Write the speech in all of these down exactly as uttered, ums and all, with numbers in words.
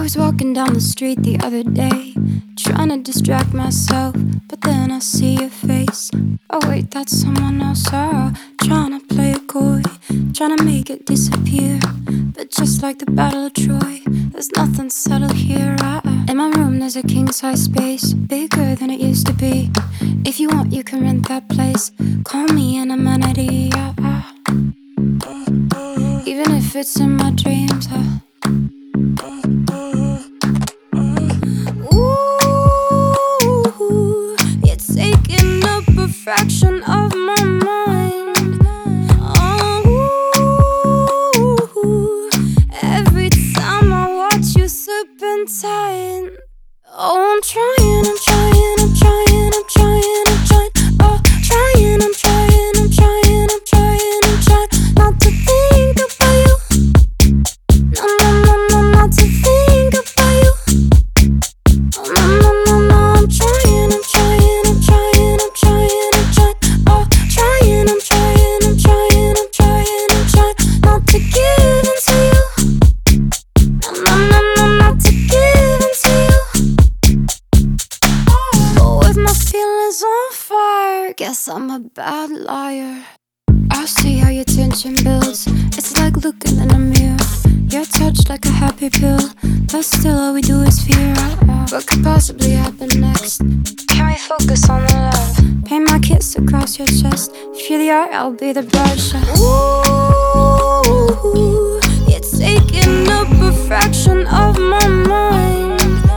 was walking down the street the other day, trying to distract myself, but then I see your face. Oh wait, that's someone else. Oh, trying to play it coy, trying to make it disappear. But just like the Battle of Troy, there's nothing subtle here. uh, uh. In my room there's a king-size space, bigger than it used to be. If you want you can rent that place, call me an amenity. uh, uh. Even if it's in my dreams. uh. Ooh, you're taking up a fraction of my mind. Oh, every time I watch you serpentine. Oh, I'm trying, I'm trying, I'm trying, I'm trying, I'm trying. Oh, trying, I'm trying, I'm trying, I'm trying, I'm trying not to think about you. No, no, no, no, not to think about you. Oh, no, no, no, no, I'm trying, I'm trying, I'm trying, I'm trying, I'm trying. Oh, trying, I'm trying, I'm trying, I'm trying, I'm trying not to give in to you. No, no, no, no, not to give in to you. But with my feelings on fire, guess I'm a bad liar. I see how your tension builds. It's like looking in a mirror. You're touched like a happy pill, but still all we do is fear. What could possibly happen next? Can we focus on the love? Paint my kiss across your chest. If you're the art, I'll be the brush. Ooh, you're taking up a fraction of my mind.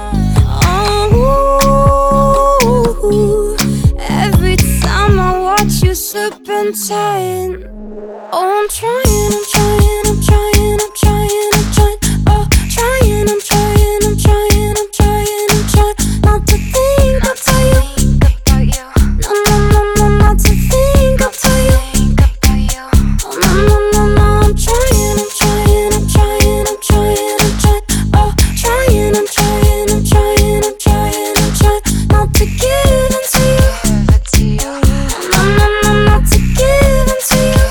Oh, every time I watch you serpentine. Oh, I'm trying, I'm trying, I'm trying, I'm trying, I'm trying. Oh, trying, I'm trying, I'm trying, I'm trying, I'm trying not to think about you. No, no, no, no, not to think about you. Oh, no, no, no, no, I'm trying, I'm trying, I'm trying, I'm trying, I'm trying. Oh, trying, I'm trying, I'm trying, I'm trying, I'm trying not to give in to you. No, no, no, not to give in to you.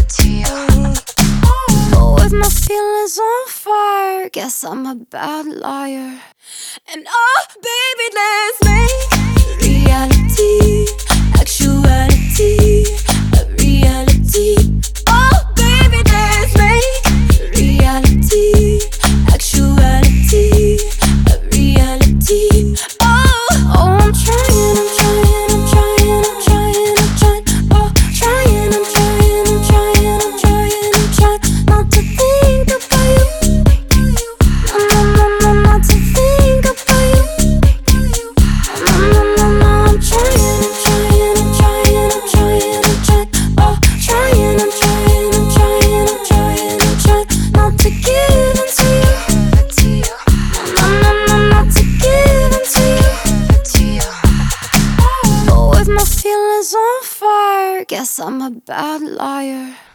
My feelings on fire, guess I'm a bad liar. And oh, baby, let's make reality, actuality, a reality. Oh, baby, let's make reality, actuality, a reality. Oh, oh, I'm trying, I'm trying, I'm trying, I'm trying, I'm trying. Oh, trying, I'm trying, I'm trying, I'm trying, I'm trying not to think about you. No, no, no, no, not to think about you. No, no, no, no, I'm trying, I'm trying, I'm trying, I'm trying, I'm trying. Oh, trying, I'm trying, I'm trying, I'm trying, I'm trying not to give in to you. No, no, no, not to give in to you. But with my feelings on fire, guess I'm a bad liar.